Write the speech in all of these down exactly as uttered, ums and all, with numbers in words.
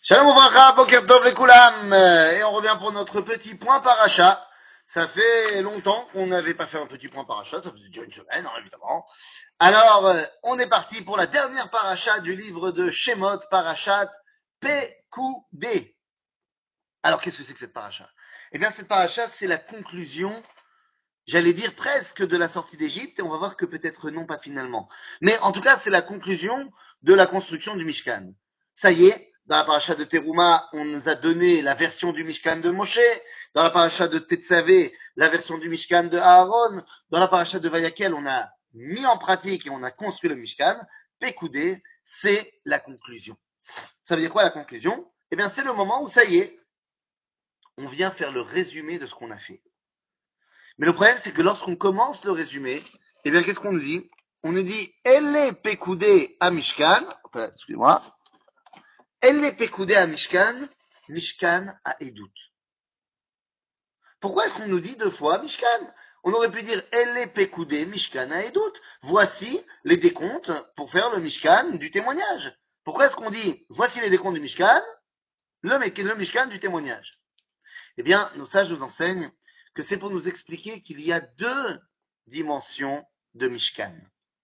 Shalom Ouvracha, Boker Tov les Koulam. Et on revient pour notre petit point paracha. Ça fait longtemps qu'on n'avait pas fait un petit point paracha, ça faisait déjà une semaine, hein, évidemment. Alors, euh, on est parti pour la dernière paracha du livre de Shemot, parachat Pekoudé. Alors, qu'est-ce que c'est que cette paracha? Eh bien, cette paracha, c'est la conclusion, j'allais dire presque de la sortie d'Égypte, et on va voir que peut-être non, pas finalement. Mais en tout cas, c'est la conclusion de la construction du Mishkan. Ça y est, dans la paracha de Teruma, on nous a donné la version du Mishkan de Moshe. Dans la paracha de Tetzavé, la version du Mishkan de Aaron. Dans la paracha de Vayakel, on a mis en pratique et on a construit le Mishkan. Pekoudé, c'est la conclusion. Ça veut dire quoi la conclusion? Eh bien, c'est le moment où ça y est, on vient faire le résumé de ce qu'on a fait. Mais le problème, c'est que lorsqu'on commence le résumé, eh bien, qu'est-ce qu'on nous dit? On nous dit, elle est Pekoudé à Mishkan. Excusez-moi. Elle est Pekoudé à Mishkan, Mishkan à Edout. Pourquoi est-ce qu'on nous dit deux fois Mishkan? On aurait pu dire Elle est Pekoudé, Mishkan à Edout. Voici les décomptes pour faire le Mishkan du témoignage. Pourquoi est-ce qu'on dit Voici les décomptes du Mishkan, le, le Mishkan du témoignage? Eh bien, nos sages nous enseignent que c'est pour nous expliquer qu'il y a deux dimensions de Mishkan.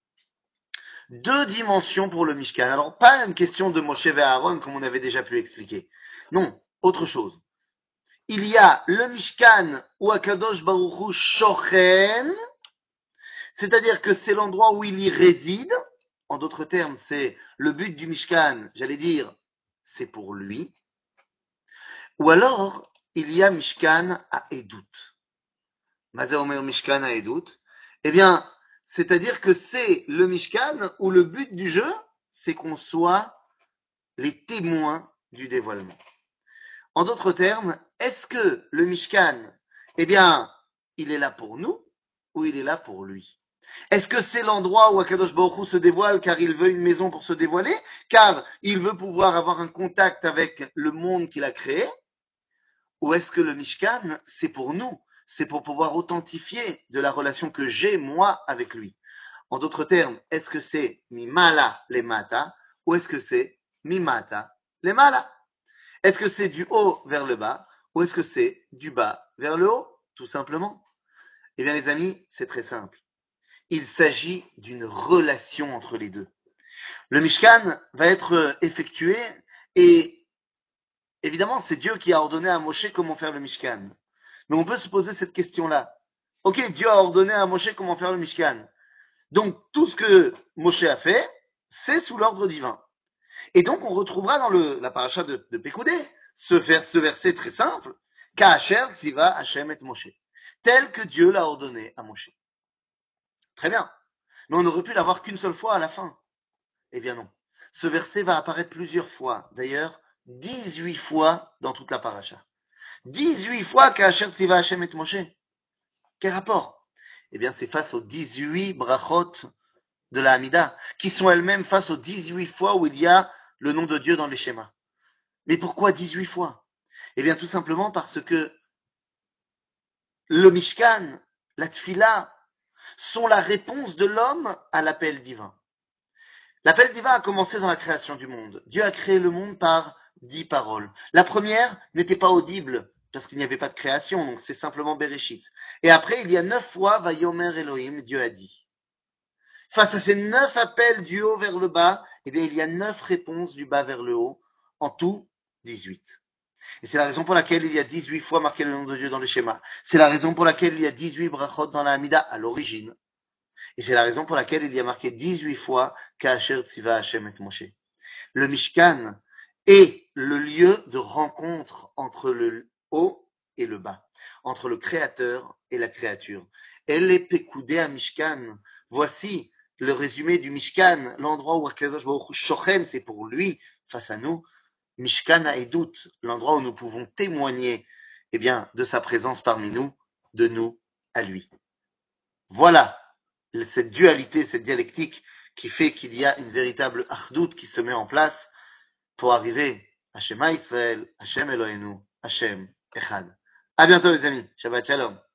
Deux dimensions pour le Mishkan. Alors, pas une question de Moshe et Aaron comme on avait déjà pu expliquer. Non, autre chose. Il y a le Mishkan où Akadosh Baruch Hu Shochen, c'est-à-dire que c'est l'endroit où il y réside. En d'autres termes, c'est le but du Mishkan, j'allais dire, c'est pour lui. Ou alors, il y a Mishkan à Edout. Mazé Omer Mishkan à Edout. Eh bien, c'est-à-dire que c'est le Mishkan où le but du jeu, c'est qu'on soit les témoins du dévoilement. En d'autres termes, est-ce que le Mishkan, eh bien, il est là pour nous ou il est là pour lui? Est-ce que c'est l'endroit où Akadosh Baruch Hu se dévoile car il veut une maison pour se dévoiler, car il veut pouvoir avoir un contact avec le monde qu'il a créé? Ou est-ce que le Mishkan, c'est pour nous? C'est pour pouvoir authentifier de la relation que j'ai, moi, avec lui. En d'autres termes, est-ce que c'est Mimala le Mata ou est-ce que c'est Mimata le Mala? Est-ce que c'est du haut vers le bas ou est-ce que c'est du bas vers le haut, tout simplement? Eh bien, les amis, c'est très simple. Il s'agit d'une relation entre les deux. Le Mishkan va être effectué et évidemment, c'est Dieu qui a ordonné à Moshe comment faire le Mishkan. Mais on peut se poser cette question-là. Ok, Dieu a ordonné à Moshe comment faire le Mishkan. Donc, tout ce que Moshe a fait, c'est sous l'ordre divin. Et donc, on retrouvera dans le, la paracha de, de Pekoudé ce, vers, ce verset très simple, Ka'asher ksiva Hashem et Moshe, tel que Dieu l'a ordonné à Moshe. Très bien. Mais on aurait pu l'avoir qu'une seule fois à la fin. Eh bien non. Ce verset va apparaître plusieurs fois. D'ailleurs, dix-huit fois dans toute la paracha. dix-huit fois Ka'asher ksiva Hashem et Moshe. Quel rapport? Eh bien, c'est face aux dix-huit brachot de la Hamida, qui sont elles-mêmes face aux dix-huit fois où il y a le nom de Dieu dans les schémas. Mais pourquoi dix-huit fois? Eh bien, tout simplement parce que le Mishkan, la Tfila, sont la réponse de l'homme à l'appel divin. L'appel divin a commencé dans la création du monde. Dieu a créé le monde par dix paroles. La première n'était pas audible, parce qu'il n'y avait pas de création, donc c'est simplement Bereshit. Et après, il y a neuf fois, Vayomer Elohim, Dieu a dit. Face à ces neuf appels du haut vers le bas, eh bien, il y a neuf réponses du bas vers le haut, en tout dix-huit. Et c'est la raison pour laquelle il y a dix-huit fois marqué le nom de Dieu dans les schémas. C'est la raison pour laquelle il y a dix-huit brachot dans la Hamida à l'origine. Et c'est la raison pour laquelle il y a marqué dix-huit fois Ka'asher tsiva Hashem et Moshe. Le Mishkan est le lieu de rencontre entre le haut et le bas, entre le créateur et la créature. Elle est Pekoudé à Mishkan. Voici le résumé du Mishkan, l'endroit où Akadosh Baruch Hu Shochen, c'est pour lui, face à nous. Mishkan à Edout, l'endroit où nous pouvons témoigner eh bien, de sa présence parmi nous, de nous à lui. Voilà cette dualité, cette dialectique qui fait qu'il y a une véritable achdout qui se met en place pour arriver à Shema Israël, Hashem Eloheinu, Hashem Echad. À bientôt les amis. Shabbat Shalom.